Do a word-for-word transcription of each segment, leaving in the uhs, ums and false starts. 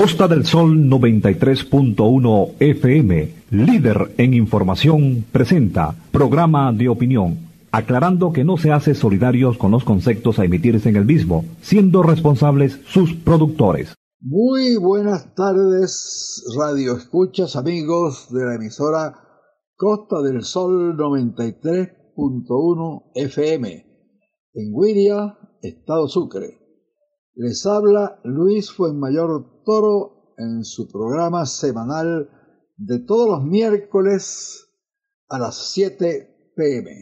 Costa del Sol noventa y tres punto uno F M, líder en información, presenta programa de opinión, aclarando que no se hace solidarios con los conceptos a emitirse en el mismo, siendo responsables sus productores. Muy buenas tardes, radio escuchas, amigos de la emisora Costa del Sol noventa y tres punto uno F M, en Güiria, Estado Sucre. Les habla Luis Fuenmayor Toro en su programa semanal de todos los miércoles a las siete p m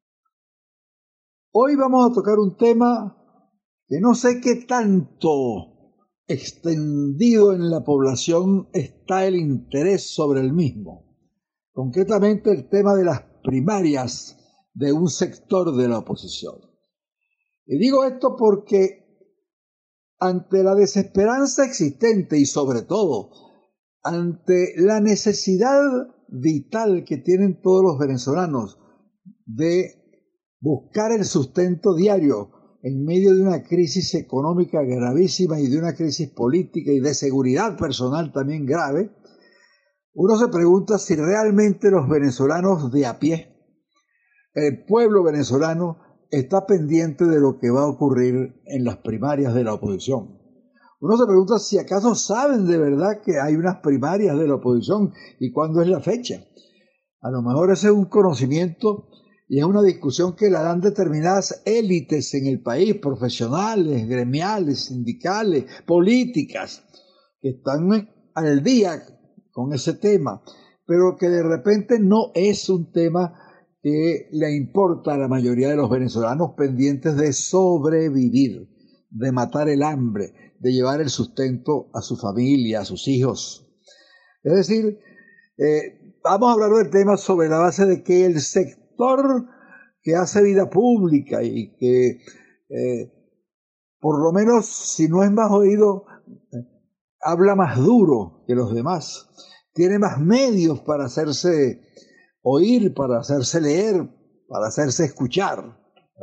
Hoy vamos a tocar un tema que no sé qué tanto extendido en la población está el interés sobre el mismo. Concretamente el tema de las primarias de un sector de la oposición. Y digo esto porque ante la desesperanza existente y sobre todo ante la necesidad vital que tienen todos los venezolanos de buscar el sustento diario en medio de una crisis económica gravísima y de una crisis política y de seguridad personal también grave, uno se pregunta si realmente los venezolanos de a pie, el pueblo venezolano, está pendiente de lo que va a ocurrir en las primarias de la oposición. Uno se pregunta si acaso saben de verdad que hay unas primarias de la oposición y cuándo es la fecha. A lo mejor ese es un conocimiento y es una discusión que la dan determinadas élites en el país, profesionales, gremiales, sindicales, políticas, que están al día con ese tema, pero que de repente no es un tema que le importa a la mayoría de los venezolanos pendientes de sobrevivir, de matar el hambre, de llevar el sustento a su familia, a sus hijos. Es decir, eh, vamos a hablar del tema sobre la base de que el sector que hace vida pública y que eh, por lo menos, si no es más oído, eh, habla más duro que los demás, tiene más medios para hacerse oír, para hacerse leer, para hacerse escuchar,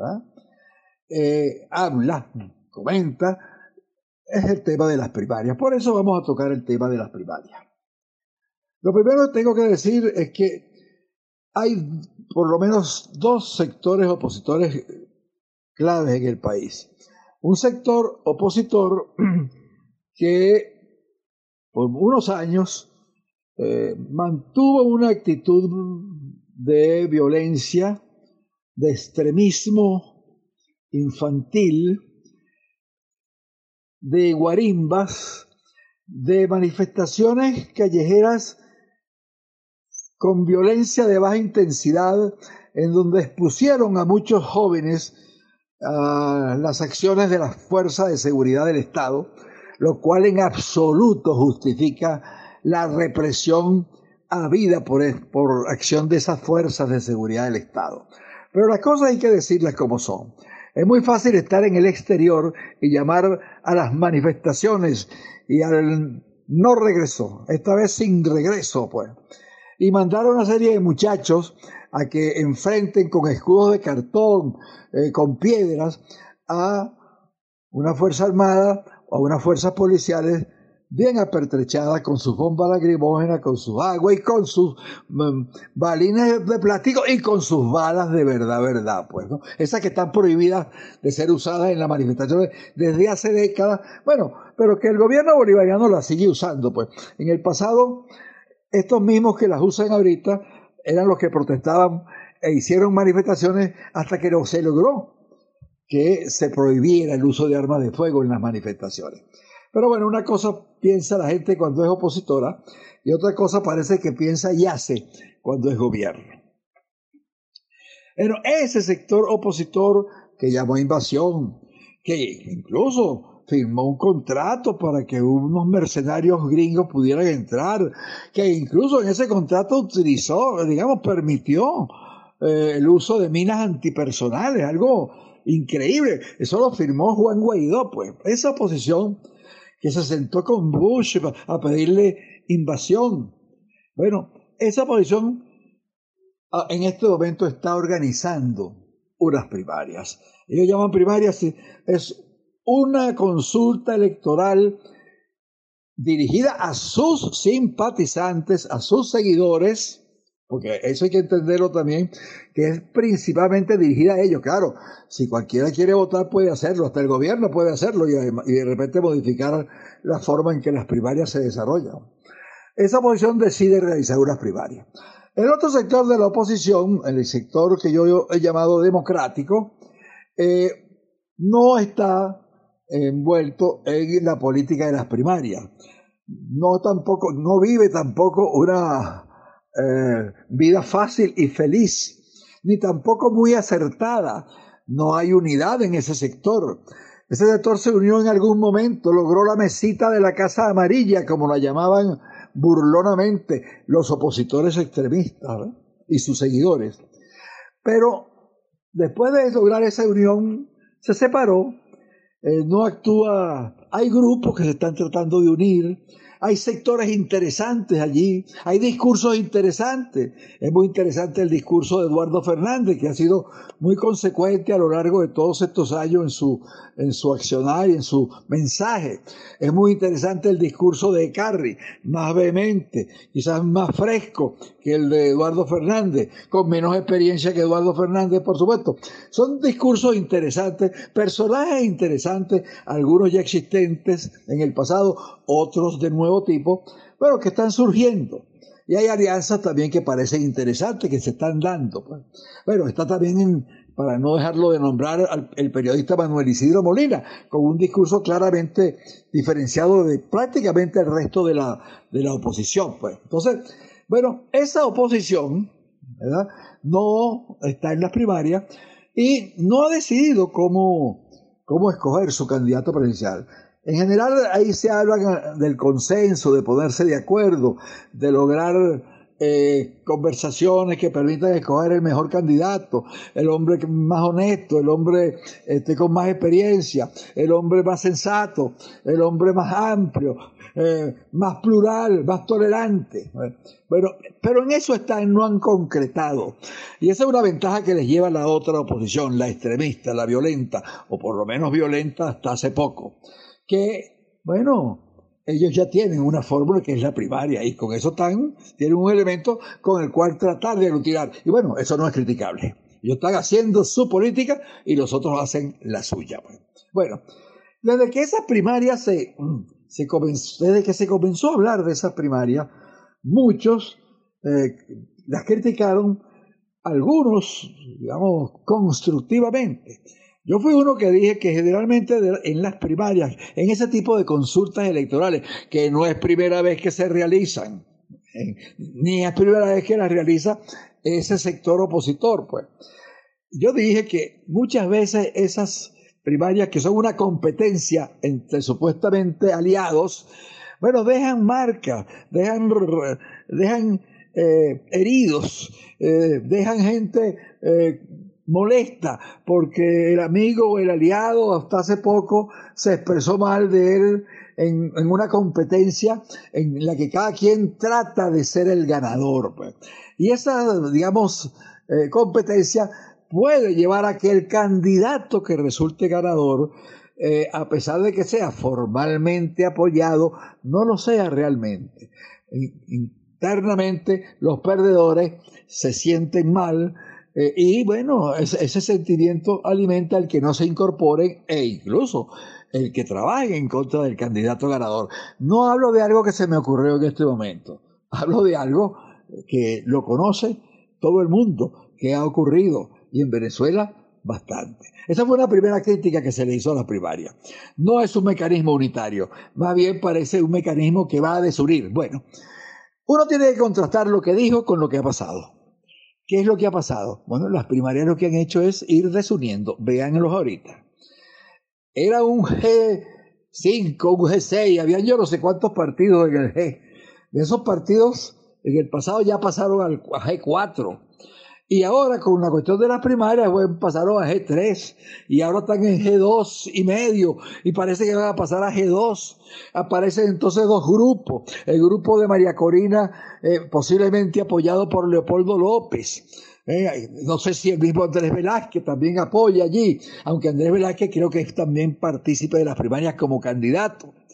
eh, habla, comenta, es el tema de las primarias. Por eso vamos a tocar el tema de las primarias. Lo primero que tengo que decir es que hay por lo menos dos sectores opositores claves en el país. Un sector opositor que por unos años Eh, mantuvo una actitud de violencia, de extremismo infantil, de guarimbas, de manifestaciones callejeras con violencia de baja intensidad, en donde expusieron a muchos jóvenes a las acciones de las fuerzas de seguridad del Estado, lo cual en absoluto justifica la represión habida por, por acción de esas fuerzas de seguridad del Estado. Pero las cosas hay que decirlas como son. Es muy fácil estar en el exterior y llamar a las manifestaciones y al no regreso, esta vez sin regreso, pues, y mandar a una serie de muchachos a que enfrenten con escudos de cartón, eh, con piedras, a una fuerza armada o a unas fuerzas policiales bien apertrechadas con sus bombas lacrimógenas, con sus aguas y con sus um, balines de plástico y con sus balas de verdad, verdad, pues, ¿no? Esas que están prohibidas de ser usadas en las manifestaciones desde hace décadas, bueno, pero que el gobierno bolivariano las sigue usando, pues. En el pasado, estos mismos que las usan ahorita eran los que protestaban e hicieron manifestaciones hasta que no se logró que se prohibiera el uso de armas de fuego en las manifestaciones. Pero bueno, una cosa piensa la gente cuando es opositora y otra cosa parece que piensa y hace cuando es gobierno. Pero ese sector opositor que llamó invasión, que incluso firmó un contrato para que unos mercenarios gringos pudieran entrar, que incluso en ese contrato utilizó, digamos, permitió eh, el uso de minas antipersonales, algo increíble. Eso lo firmó Juan Guaidó, pues. Esa oposición que se sentó con Bush a pedirle invasión. Bueno, esa oposición en este momento está organizando unas primarias. Ellos llaman primarias, es una consulta electoral dirigida a sus simpatizantes, a sus seguidores, porque eso hay que entenderlo también, que es principalmente dirigida a ellos. Claro, si cualquiera quiere votar puede hacerlo, hasta el gobierno puede hacerlo y, y de repente modificar la forma en que las primarias se desarrollan. Esa oposición decide realizar unas primarias. El otro sector de la oposición, el sector que yo he llamado democrático, eh, no está envuelto en la política de las primarias. No tampoco, no vive tampoco una eh, vida fácil y feliz, ni tampoco muy acertada. No hay unidad en ese sector. Ese sector se unió en algún momento, logró la mesita de la Casa Amarilla, como la llamaban burlonamente los opositores extremistas, ¿eh? y sus seguidores. Pero después de lograr esa unión, se separó, eh, no actúa, hay grupos que se están tratando de unir, hay sectores interesantes allí, hay discursos interesantes. Es muy interesante el discurso de Eduardo Fernández, que ha sido muy consecuente a lo largo de todos estos años en su, en su accionar y en su mensaje. Es muy interesante el discurso de Carri, más vehemente, quizás más fresco que el de Eduardo Fernández, con menos experiencia que Eduardo Fernández, por supuesto. Son discursos interesantes, personajes interesantes, algunos ya existentes en el pasado, otros de nuevo tipo, pero que están surgiendo. Y hay alianzas también que parecen interesantes, que se están dando. Pues. Bueno, está también, en, para no dejarlo de nombrar, al, el periodista Manuel Isidro Molina, con un discurso claramente diferenciado de prácticamente el resto de la, de la oposición. Pues. Entonces, bueno, esa oposición, ¿verdad?, no está en las primarias y no ha decidido cómo, cómo escoger su candidato presidencial. En general, ahí se habla del consenso, de ponerse de acuerdo, de lograr eh, conversaciones que permitan escoger el mejor candidato, el hombre más honesto, el hombre este, con más experiencia, el hombre más sensato, el hombre más amplio, eh, más plural, más tolerante. Bueno, pero en eso están, no han concretado. Y esa es una ventaja que les lleva la otra oposición, la extremista, la violenta, o por lo menos violenta hasta hace poco. Que, bueno, ellos ya tienen una fórmula que es la primaria y con eso están, tienen un elemento con el cual tratar de aglutinar. Y bueno, eso no es criticable. Ellos están haciendo su política y los otros hacen la suya. Bueno, desde que esas primarias se, se comenzó, desde que se comenzó a hablar de esas primarias, muchos eh, las criticaron, algunos, digamos, constructivamente. Yo fui uno que dije que generalmente en las primarias, en ese tipo de consultas electorales, que no es primera vez que se realizan, eh, ni es primera vez que las realiza ese sector opositor, pues. Yo dije que muchas veces esas primarias, que son una competencia entre supuestamente aliados, bueno, dejan marca, dejan, dejan eh, heridos, eh, dejan gente eh, molesta, porque el amigo o el aliado hasta hace poco se expresó mal de él en, en una competencia en la que cada quien trata de ser el ganador. Pues. Y esa, digamos, eh, competencia puede llevar a que el candidato que resulte ganador, eh, a pesar de que sea formalmente apoyado, no lo sea realmente. Internamente los perdedores se sienten mal, Eh, y bueno, ese, ese sentimiento alimenta al que no se incorporen e incluso el que trabaje en contra del candidato ganador. No hablo de algo que se me ocurrió en este momento, hablo de algo que lo conoce todo el mundo, que ha ocurrido, y en Venezuela bastante. Esa fue una primera crítica que se le hizo a la primaria. No es un mecanismo unitario, más bien parece un mecanismo que va a desunir. Bueno, uno tiene que contrastar lo que dijo con lo que ha pasado. ¿Qué es lo que ha pasado? Bueno, las primarias lo que han hecho es ir desuniendo. Véanlos ahorita. Era un G cinco, un G seis, habían yo no sé cuántos partidos en el G. De esos partidos, en el pasado ya pasaron al G cuatro. Y ahora, con la cuestión de las primarias, bueno, pasaron a G tres. Y ahora están en G dos y medio. Y parece que van a pasar a G dos. Aparecen entonces dos grupos. El grupo de María Corina, eh, posiblemente apoyado por Leopoldo López. Eh, no sé si el mismo Andrés Velázquez también apoya allí. Aunque Andrés Velázquez creo que es también partícipe de las primarias como candidato.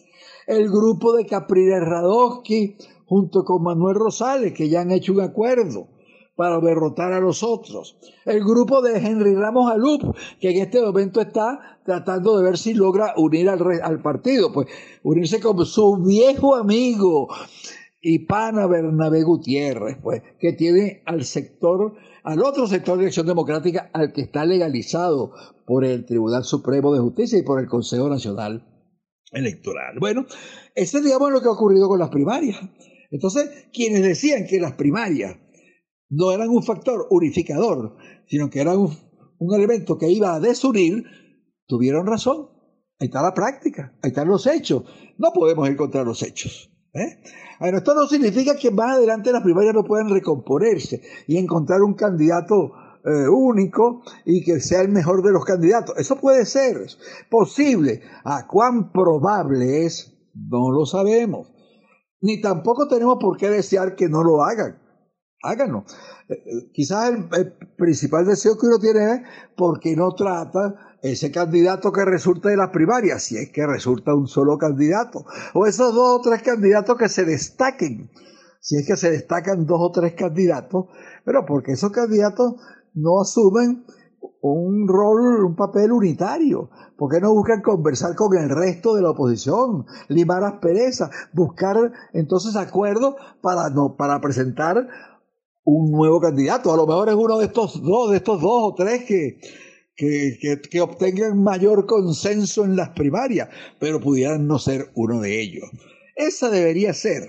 el grupo de Capriles Radosky junto con Manuel Rosales, que ya han hecho un acuerdo para derrotar a los otros. El grupo de Henry Ramos Alup, que en este momento está tratando de ver si logra unir al, al partido, pues unirse con su viejo amigo y pana Bernabé Gutiérrez, pues, que tiene al sector, al otro sector de Acción Democrática, al que está legalizado por el Tribunal Supremo de Justicia y por el Consejo Nacional Electoral. Bueno, eso es, digamos, lo que ha ocurrido con las primarias. Entonces, quienes decían que las primarias no eran un factor unificador, sino que eran un, un elemento que iba a desunir, tuvieron razón. Ahí está la práctica, ahí están los hechos. No podemos ir contra los hechos. ¿eh? Bueno, esto no significa que más adelante las primarias no puedan recomponerse y encontrar un candidato eh, único y que sea el mejor de los candidatos. Eso puede ser, es posible. ¿A cuán probable es? No lo sabemos. Ni tampoco tenemos por qué desear que no lo hagan. Háganlo. Eh, quizás el, el principal deseo que uno tiene es porque no trata ese candidato que resulta de las primarias, si es que resulta un solo candidato, o esos dos o tres candidatos que se destaquen, si es que se destacan dos o tres candidatos, pero porque esos candidatos no asumen un rol, un papel unitario, porque no buscan conversar con el resto de la oposición, limar asperezas, buscar entonces acuerdos para, no, para presentar un nuevo candidato. A lo mejor es uno de estos dos, de estos dos o tres que, que, que, que obtengan mayor consenso en las primarias, pero pudieran no ser uno de ellos. Esa debería ser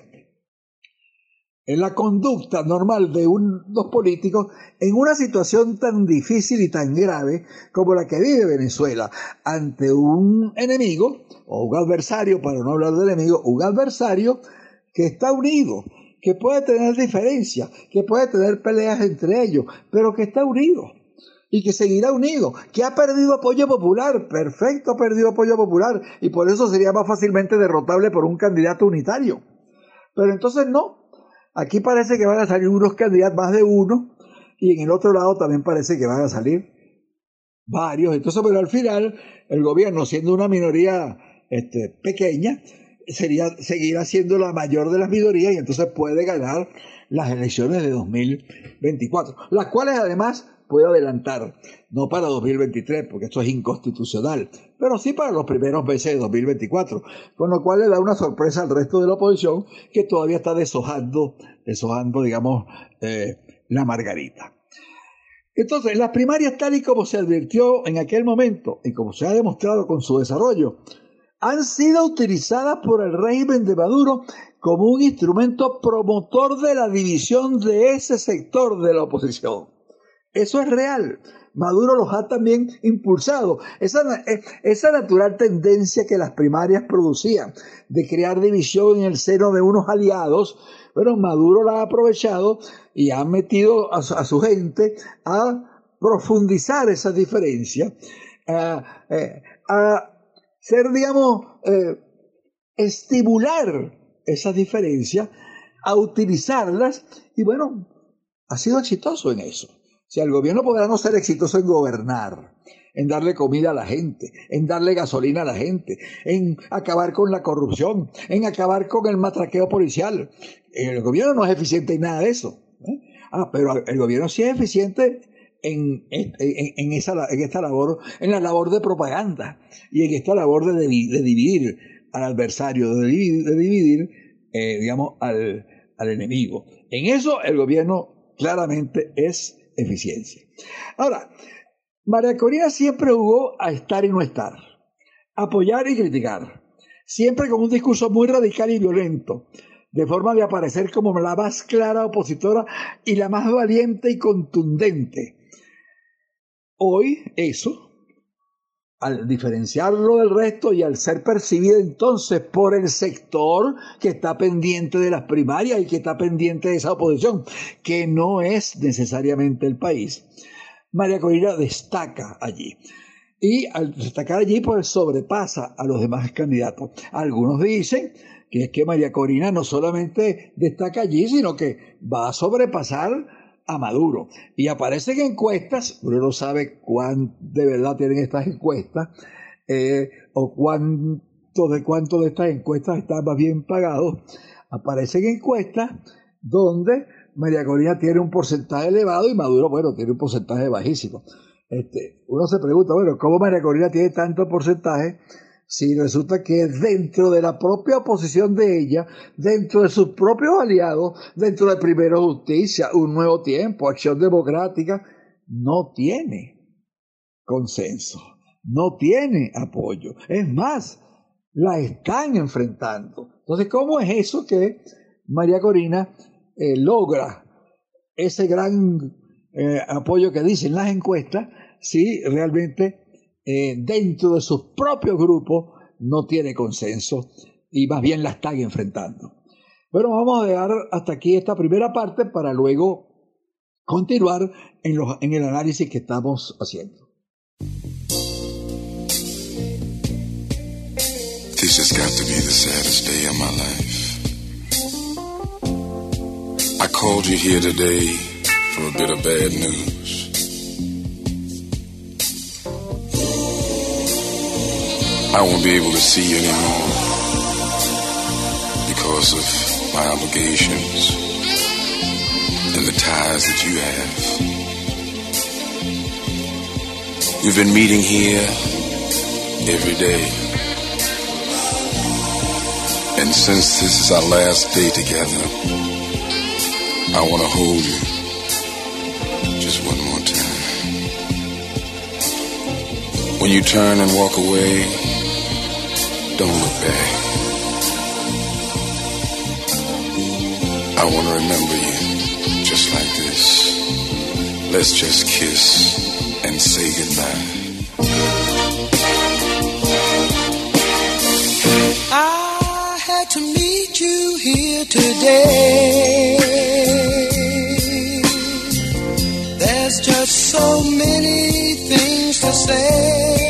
en la conducta normal de unos políticos en una situación tan difícil y tan grave como la que vive Venezuela, ante un enemigo, o un adversario, para no hablar de enemigo, un adversario que está unido, que puede tener diferencias, que puede tener peleas entre ellos, pero que está unido y que seguirá unido, que ha perdido apoyo popular, perfecto, ha perdido apoyo popular, y por eso sería más fácilmente derrotable por un candidato unitario. Pero entonces no, aquí parece que van a salir unos candidatos, más de uno, y en el otro lado también parece que van a salir varios. Entonces, pero al final, el gobierno, siendo una minoría este, pequeña, sería seguirá siendo la mayor de las minorías y entonces puede ganar las elecciones de dos mil veinticuatro, las cuales además puede adelantar, no para dos mil veintitrés, porque esto es inconstitucional, pero sí para los primeros meses de dos mil veinticuatro, con lo cual le da una sorpresa al resto de la oposición que todavía está deshojando, deshojando digamos, eh, la margarita. Entonces, las primarias, tal y como se advirtió en aquel momento y como se ha demostrado con su desarrollo, han sido utilizadas por el régimen de Maduro como un instrumento promotor de la división de ese sector de la oposición. Eso es real. Maduro los ha también impulsado. Esa, esa natural tendencia que las primarias producían de crear división en el seno de unos aliados, bueno, Maduro la ha aprovechado y ha metido a, a su gente a profundizar esa diferencia, a, a ser, digamos, eh, estimular esas diferencias, a utilizarlas, y bueno, ha sido exitoso en eso. O sea, el gobierno podrá no ser exitoso en gobernar, en darle comida a la gente, en darle gasolina a la gente, en acabar con la corrupción, en acabar con el matraqueo policial. El gobierno no es eficiente en nada de eso. ¿eh? Ah, pero el gobierno sí es eficiente En, en, en, esa, en esta labor, en la labor de propaganda y en esta labor de, de, de dividir al adversario, de dividir, de dividir eh, digamos, al, al enemigo. En eso el gobierno claramente es eficiencia. Ahora, María Corina siempre jugó a estar y no estar, apoyar y criticar, siempre con un discurso muy radical y violento, de forma de aparecer como la más clara opositora y la más valiente y contundente. Hoy eso, al diferenciarlo del resto y al ser percibido entonces por el sector que está pendiente de las primarias y que está pendiente de esa oposición, que no es necesariamente el país, María Corina destaca allí. Y al destacar allí, pues sobrepasa a los demás candidatos. Algunos dicen que es que María Corina no solamente destaca allí, sino que va a sobrepasar a Maduro. Y aparecen encuestas, uno no sabe cuán de verdad tienen estas encuestas, eh, o cuán datos de cuánto de estas encuestas están más bien pagados, aparecen encuestas donde María Corina tiene un porcentaje elevado y Maduro, bueno, tiene un porcentaje bajísimo. Este, uno se pregunta, bueno, ¿cómo María Corina tiene tanto porcentaje si resulta que dentro de la propia oposición de ella, dentro de sus propios aliados, dentro de Primero Justicia, Un Nuevo Tiempo, Acción Democrática, no tiene consenso, no tiene apoyo? Es más, la están enfrentando. Entonces, ¿cómo es eso que María Corina eh, logra ese gran eh, apoyo que dicen las encuestas si realmente Eh, dentro de sus propios grupos no tiene consenso y más bien la están enfrentando? Bueno, vamos a dejar hasta aquí esta primera parte para luego continuar en, los, en el análisis que estamos haciendo. This has got to be the saddest day of my life. I called you here today for a bit of bad news. I won't be able to see you anymore because of my obligations and the ties that you have. We've been meeting here every day. And since this is our last day together, I want to hold you just one more time. When you turn and walk away, don't look back. I want to remember you just like this. Let's just kiss and say goodbye. I had to meet you here today. There's just so many things to say.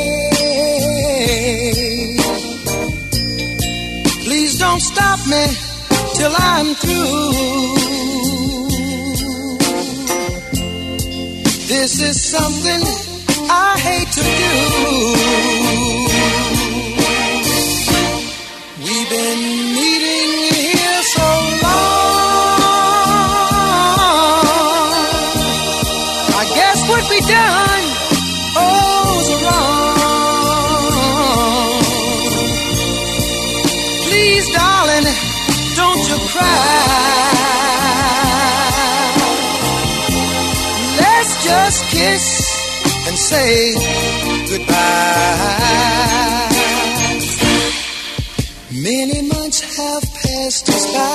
Don't stop me till I'm through. This is something I hate to do. We've been meeting here so long. I guess what we done oh's wrong. Don't you cry. Let's just kiss and say goodbye. Many months have passed us by.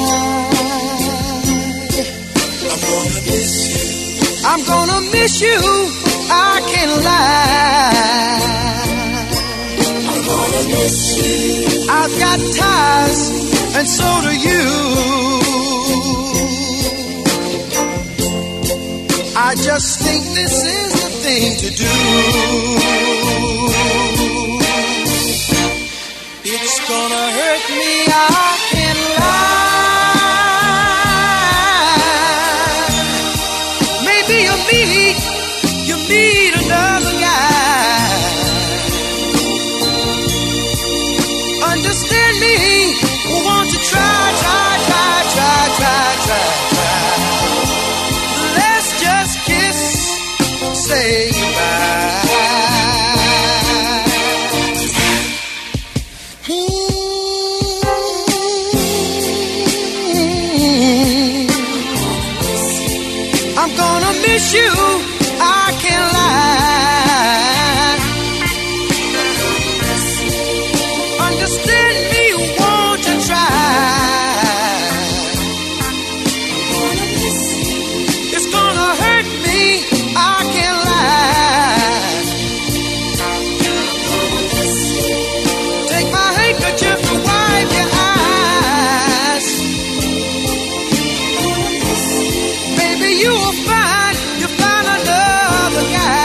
I'm gonna miss you. I'm gonna miss you. I can't lie. I'm gonna miss you. I've got ties, and so do you. I just think this is the thing to do. It's gonna hurt me, I can't lie. Maybe you'll meet, you'll meet another guy. Understand me, want to try, try, try, try, try, try, try. Let's just kiss, say goodbye. Mm-hmm. I'm gonna miss you, I can't lie. Understand me, won't you try? It's gonna hurt me, I can't lie. Take my handkerchief and wipe your eyes. Baby, you will find, you'll find another guy.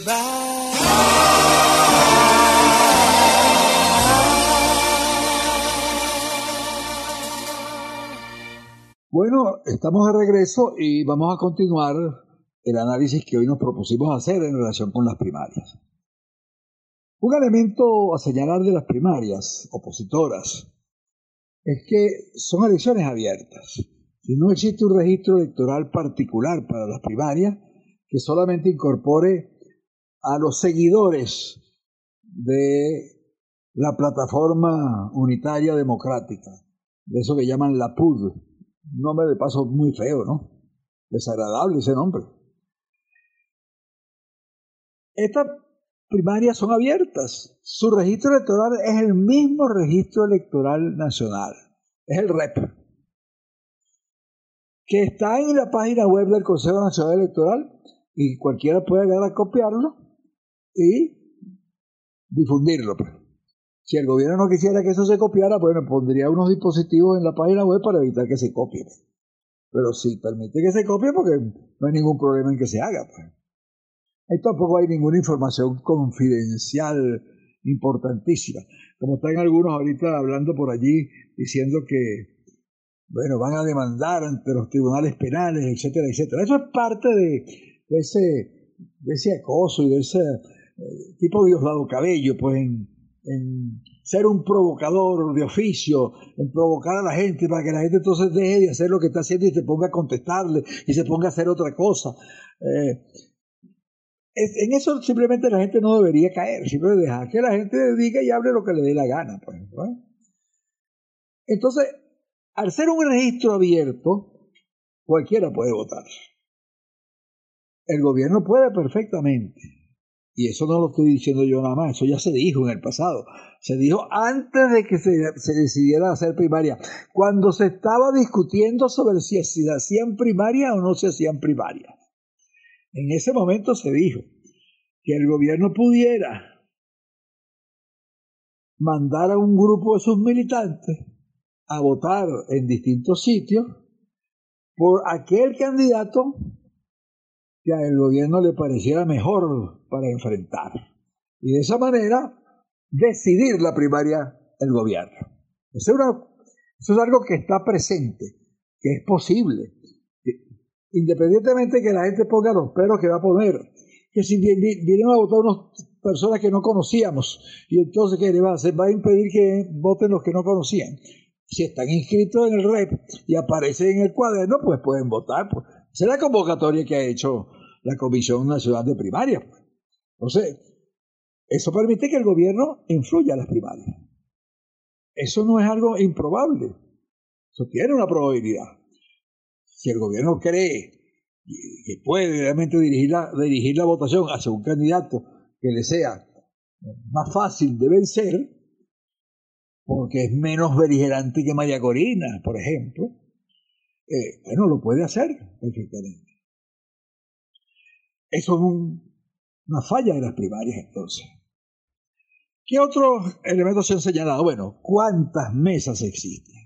Bueno, estamos de regreso y vamos a continuar el análisis que hoy nos propusimos hacer en relación con las primarias. Un elemento a señalar de las primarias opositoras es que son elecciones abiertas. Si no existe un registro electoral particular para las primarias que solamente incorpore a los seguidores de la plataforma unitaria democrática, de eso que llaman la P U D. Un nombre de paso muy feo, ¿no? Desagradable ese nombre. Estas primarias son abiertas. Su registro electoral es el mismo registro electoral nacional. Es el R E P. Que está en la página web del Consejo Nacional Electoral y cualquiera puede llegar a copiarlo y difundirlo. Si el gobierno no quisiera que eso se copiara, bueno, pondría unos dispositivos en la página web para evitar que se copie. Pero sí permite que se copie porque no hay ningún problema en que se haga. Pues. Ahí tampoco hay ninguna información confidencial importantísima. Como están algunos ahorita hablando por allí, diciendo que, bueno, van a demandar ante los tribunales penales, etcétera, etcétera. Eso es parte de, de, ese, de ese acoso y de ese eh, tipo Diosdado Cabello, pues, en... en ser un provocador de oficio, en provocar a la gente para que la gente entonces deje de hacer lo que está haciendo y se ponga a contestarle y se ponga a hacer otra cosa. Eh, en eso simplemente la gente no debería caer, simplemente dejar que la gente diga y hable lo que le dé la gana. Pues, ¿no? Entonces, al ser un registro abierto, cualquiera puede votar. El gobierno puede perfectamente. Y eso no lo estoy diciendo yo nada más, eso ya se dijo en el pasado. Se dijo antes de que se, se decidiera hacer primaria, cuando se estaba discutiendo sobre si se hacían primarias o no se hacían primarias. En ese momento se dijo que el gobierno pudiera mandar a un grupo de sus militantes a votar en distintos sitios por aquel candidato que al gobierno le pareciera mejor para enfrentar. Y de esa manera, decidir la primaria el gobierno. Eso es, una, eso es algo que está presente, que es posible. Independientemente de que la gente ponga los peros que va a poner. Que si vienen a votar unas personas que no conocíamos, y entonces ¿qué le va a hacer? Va a impedir que voten los que no conocían. Si están inscritos en el R E P y aparecen en el cuaderno, pues pueden votar. Pues. Esa es la convocatoria que ha hecho la Comisión Nacional de Primarias. Entonces, eso permite que el gobierno influya en las primarias. Eso no es algo improbable. Eso tiene una probabilidad. Si el gobierno cree que puede realmente dirigir la, dirigir la votación hacia un candidato que le sea más fácil de vencer, porque es menos beligerante que María Corina, por ejemplo, eh, bueno, lo puede hacer perfectamente. Eso es un, una falla de las primarias, entonces. ¿Qué otros elementos se han señalado? Bueno, ¿cuántas mesas existen?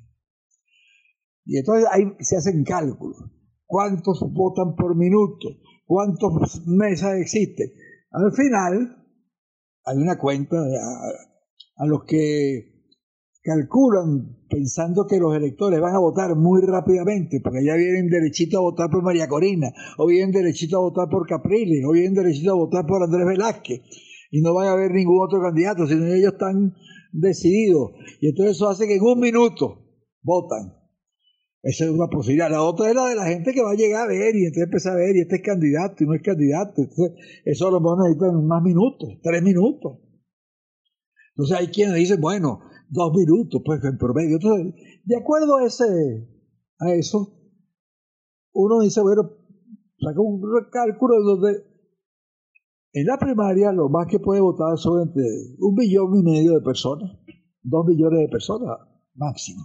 Y entonces ahí se hacen cálculos. ¿Cuántos votan por minuto? ¿Cuántas mesas existen? Al final, hay una cuenta a, a los que calculan pensando que los electores van a votar muy rápidamente, porque ya vienen derechito a votar por María Corina, o vienen derechito a votar por Capriles, o vienen derechito a votar por Andrés Velázquez, y no van a haber ningún otro candidato, sino ellos están decididos. Y entonces eso hace que en un minuto votan. Esa es una posibilidad. La otra es la de la gente que va a llegar a ver y entonces empieza a ver y este es candidato y no es candidato. Entonces, eso a lo mejor necesitan más minutos, tres minutos. Entonces hay quienes dicen, bueno, dos minutos, pues en promedio. Entonces, de acuerdo a ese, a eso, uno dice, bueno, saca un cálculo donde en la primaria lo más que puede votar son entre un millón y medio de personas, dos millones de personas máximo.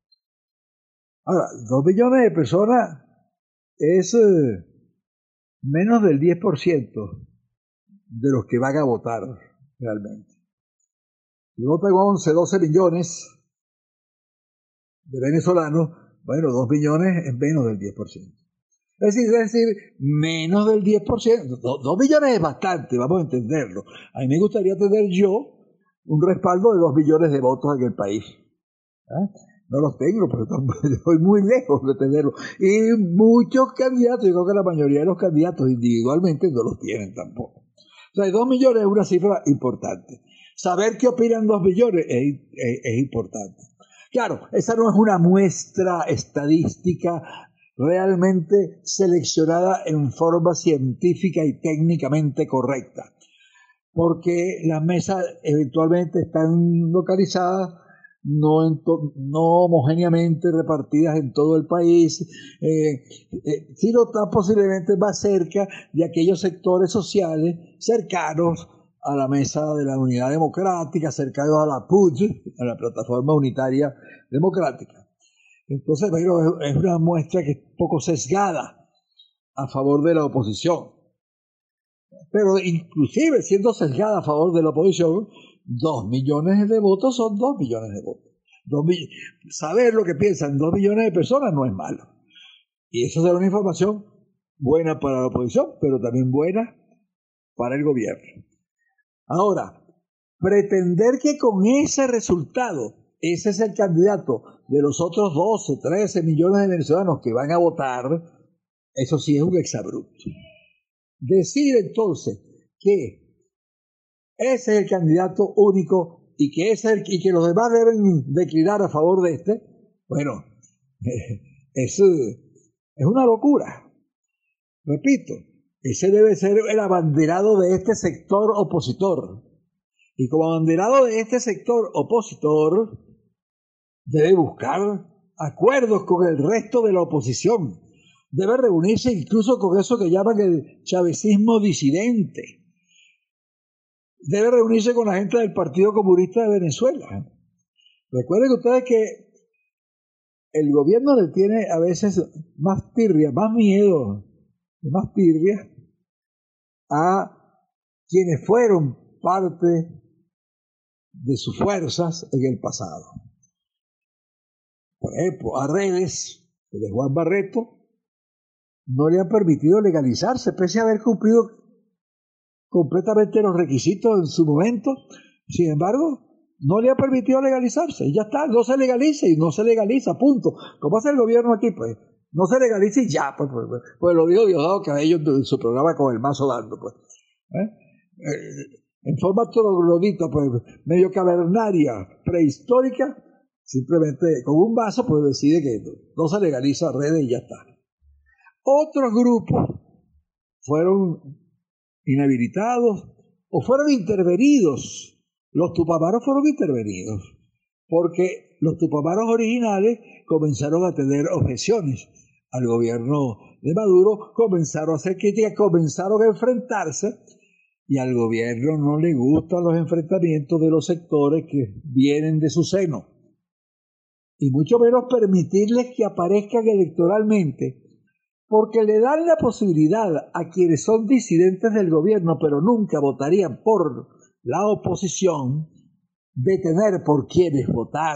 Ahora, dos millones de personas es eh, menos del diez por ciento de los que van a votar realmente. Si votan once, doce millones de venezolanos, bueno, dos millones es menos del diez por ciento. Es decir, es decir, menos del diez por ciento. Dos millones es bastante, vamos a entenderlo. A mí me gustaría tener yo un respaldo de dos millones de votos en el país. ¿Eh? No los tengo, pero estoy muy lejos de tenerlo. Y muchos candidatos, yo creo que la mayoría de los candidatos individualmente no los tienen tampoco. O sea, dos millones es una cifra importante. Saber qué opinan dos millones es, es, es importante. Claro, esa no es una muestra estadística realmente seleccionada en forma científica y técnicamente correcta, porque las mesas eventualmente están localizadas no, en to- no homogéneamente repartidas en todo el país, eh, eh, sino tan posiblemente más cerca de aquellos sectores sociales cercanos a la mesa de la Unidad Democrática, cercanos a la P U D, a la Plataforma Unitaria Democrática. Entonces, bueno, es una muestra que es poco sesgada a favor de la oposición. Pero inclusive siendo sesgada a favor de la oposición, dos millones de votos son dos millones de votos. Dos mi- Saber lo que piensan dos millones de personas no es malo. Y eso será una información buena para la oposición, pero también buena para el gobierno. Ahora, pretender que con ese resultado, ese es el candidato de los otros doce, trece millones de venezolanos que van a votar, eso sí es un exabrupto. Decir entonces que ese es el candidato único y que, ese es el, y que los demás deben declinar a favor de este, bueno, es, es una locura. Repito, ese debe ser el abanderado de este sector opositor. Y como abanderado de este sector opositor, debe buscar acuerdos con el resto de la oposición. Debe reunirse incluso con eso que llaman el chavecismo disidente. Debe reunirse con la gente del Partido Comunista de Venezuela. Recuerden ustedes que el gobierno le tiene a veces más tirria, más miedo, más tirria a quienes fueron parte de sus fuerzas en el pasado. Por ejemplo, a Redes, de Juan Barreto, no le han permitido legalizarse, pese a haber cumplido completamente los requisitos en su momento. Sin embargo, no le ha permitido legalizarse. Y ya está, no se legaliza y no se legaliza, punto. ¿Cómo hace el gobierno aquí? Pues no se legaliza y ya, pues, pues, pues lo dijo Diosdado Cabello en su programa con el mazo dando, pues. ¿Eh? Eh, en forma troglodita, pues, medio cavernaria, prehistórica, simplemente con un vaso, pues decide que no se legaliza Redes y ya está. Otros grupos fueron inhabilitados o fueron intervenidos. Los tupamaros fueron intervenidos porque los tupamaros originales comenzaron a tener objeciones al gobierno de Maduro, comenzaron a hacer críticas, comenzaron a enfrentarse, y al gobierno no le gustan los enfrentamientos de los sectores que vienen de su seno, y mucho menos permitirles que aparezcan electoralmente, porque le dan la posibilidad a quienes son disidentes del gobierno pero nunca votarían por la oposición, de tener por quienes votar,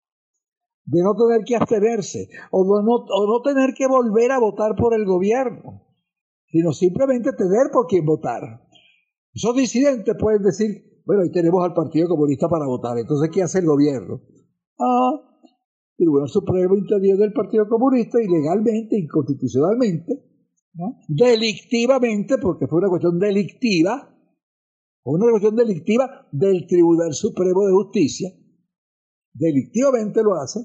de no tener que abstenerse o no, o no tener que volver a votar por el gobierno, sino simplemente tener por quién votar. Esos disidentes pueden decir, bueno, ahí tenemos al Partido Comunista para votar, entonces ¿qué hace el gobierno? Ah, el Tribunal Supremo interviene del Partido Comunista ilegalmente, inconstitucionalmente, ¿no? Delictivamente, porque fue una cuestión delictiva, una cuestión delictiva del Tribunal Supremo de Justicia, delictivamente lo hace,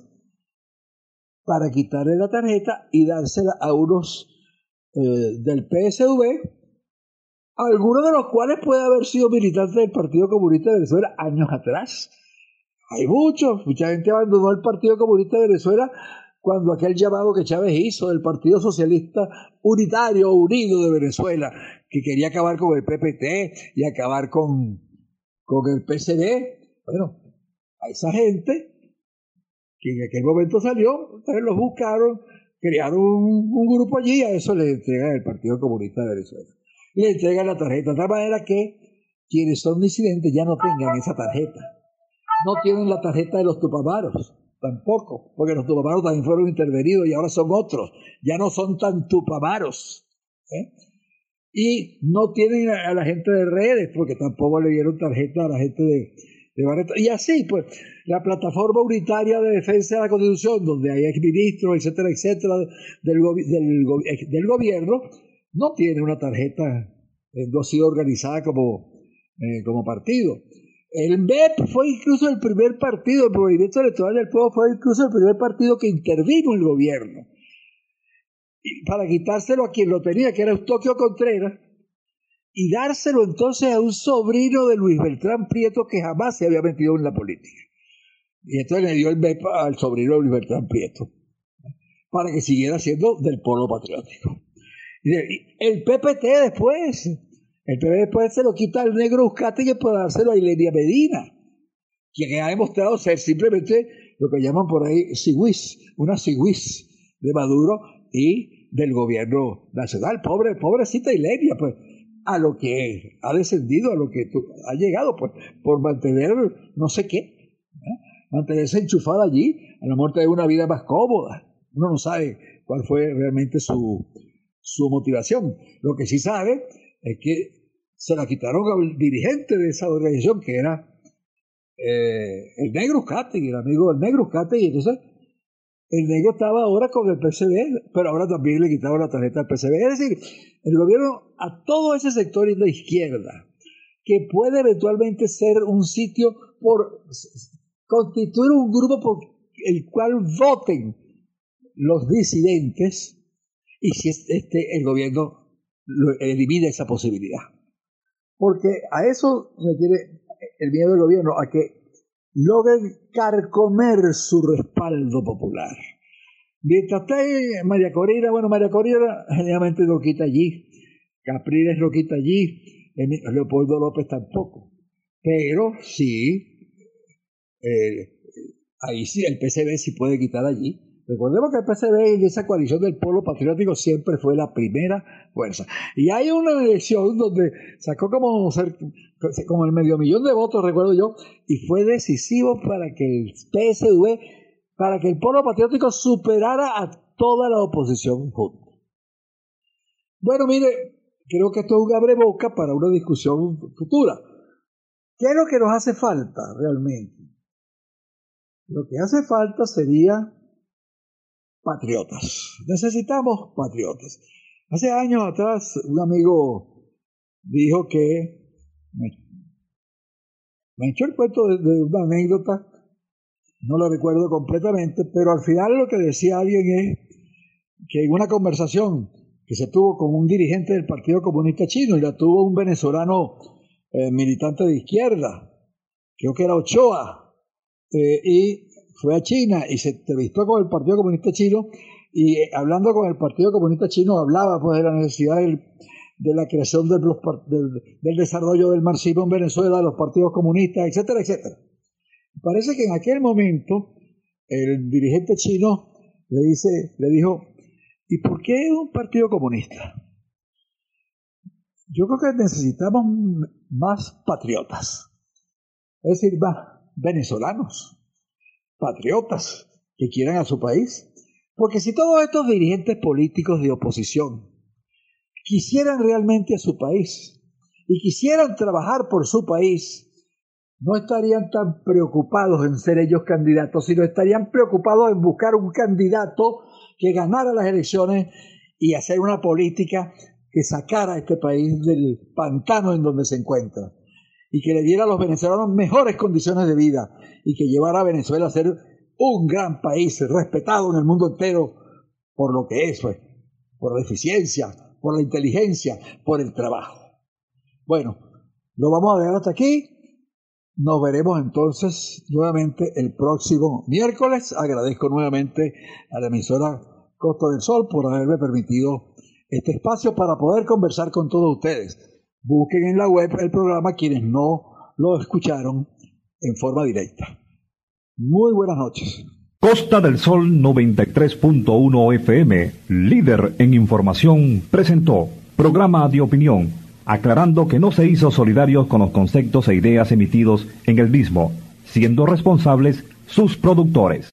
para quitarle la tarjeta y dársela a unos eh, del P S V, algunos de los cuales puede haber sido militantes del Partido Comunista de Venezuela años atrás. Hay muchos, mucha gente abandonó el Partido Comunista de Venezuela cuando aquel llamado que Chávez hizo del Partido Socialista Unitario Unido de Venezuela, que quería acabar con el P P T y acabar con, con el P S D. Bueno, a esa gente que en aquel momento salió, entonces los buscaron, crearon un, un grupo allí, a eso les entregan el Partido Comunista de Venezuela. Y le entregan la tarjeta, de tal manera que quienes son disidentes ya no tengan esa tarjeta. No tienen la tarjeta de los tupamaros, tampoco, porque los tupamaros también fueron intervenidos y ahora son otros, ya no son tan tupamaros, ¿eh? Y no tienen a, a la gente de redes, porque tampoco le dieron tarjeta a la gente de, de Barreto. Y así, pues, la plataforma unitaria de defensa de la Constitución, donde hay exministros, etcétera, etcétera, del, gobi- del, gobi- del gobierno, no tiene una tarjeta, eh, no ha sido organizada como, eh, como partido. El M E P fue incluso el primer partido, el Movimiento Electoral del Pueblo fue incluso el primer partido que intervino en el gobierno, y para quitárselo a quien lo tenía, que era Eustoquio Contreras, y dárselo entonces a un sobrino de Luis Beltrán Prieto que jamás se había metido en la política. Y entonces le dio el M E P al sobrino de Luis Beltrán Prieto, para que siguiera siendo del Polo Patriótico. Y el P P T después, el P P T después se lo quita al negro Uzcategui para dárselo a Ilenia Medina, quien ha demostrado ser simplemente lo que llaman por ahí sigüis, una sigüis de Maduro y del gobierno nacional. Pobre, pobrecita Ilenia, pues, a lo que ha descendido, a lo que ha llegado, pues, por mantener no sé qué, ¿eh? Mantenerse enchufada allí, a la muerte de una vida más cómoda. Uno no sabe cuál fue realmente su, su motivación. Lo que sí sabe es que se la quitaron al dirigente de esa organización, que era eh, el negro Uzcategui, el amigo del negro Uzcategui. Entonces, el negro estaba ahora con el P C B, pero ahora también le quitaron la tarjeta al P C B. Es decir, el gobierno a todo ese sector de la izquierda, que puede eventualmente ser un sitio por constituir un grupo por el cual voten los disidentes, y si este, el gobierno lo elimina esa posibilidad. Porque a eso requiere el miedo del gobierno, a que logren carcomer su respaldo popular. Mientras está María Corina, bueno, María Corina generalmente lo quita allí, Capriles lo quita allí, Leopoldo López tampoco. Pero sí, eh, ahí sí, el P C B sí puede quitar allí. Recordemos que el P C B en esa coalición del Polo Patriótico siempre fue la primera fuerza. Y hay una elección donde sacó como, como el medio millón de votos, recuerdo yo, y fue decisivo para que el P S V, para que el Polo Patriótico superara a toda la oposición junta. Bueno, mire, creo que esto es un abreboca para una discusión futura. ¿Qué es lo que nos hace falta realmente? Lo que hace falta sería patriotas. Necesitamos patriotas. Hace años atrás un amigo dijo que me, me echó el cuento de, de una anécdota, no la recuerdo completamente, pero al final lo que decía alguien es que en una conversación que se tuvo con un dirigente del Partido Comunista Chino, y la tuvo un venezolano eh, militante de izquierda, creo que era Ochoa, eh, y fue a China y se entrevistó con el Partido Comunista Chino, y eh, hablando con el Partido Comunista Chino hablaba pues de la necesidad del, de la creación de los, del, del desarrollo del marxismo en Venezuela, de los partidos comunistas, etcétera, etcétera. Parece que en aquel momento el dirigente chino le dice, le dijo: ¿y por qué un partido comunista? Yo creo que necesitamos más patriotas, es decir, más venezolanos, patriotas que quieran a su país. Porque si todos estos dirigentes políticos de oposición quisieran realmente a su país y quisieran trabajar por su país, no estarían tan preocupados en ser ellos candidatos, sino estarían preocupados en buscar un candidato que ganara las elecciones y hacer una política que sacara a este país del pantano en donde se encuentra, y que le diera a los venezolanos mejores condiciones de vida, y que llevara a Venezuela a ser un gran país respetado en el mundo entero por lo que es, pues, por la eficiencia, por la inteligencia, por el trabajo. Bueno, lo vamos a dejar hasta aquí. Nos veremos entonces nuevamente el próximo miércoles. Agradezco nuevamente a la emisora Costa del Sol por haberme permitido este espacio para poder conversar con todos ustedes. Busquen en la web el programa quienes no lo escucharon en forma directa. Muy buenas noches. Costa del Sol noventa y tres punto uno F M, líder en información, presentó programa de opinión, aclarando que no se hizo solidarios con los conceptos e ideas emitidos en el mismo, siendo responsables sus productores.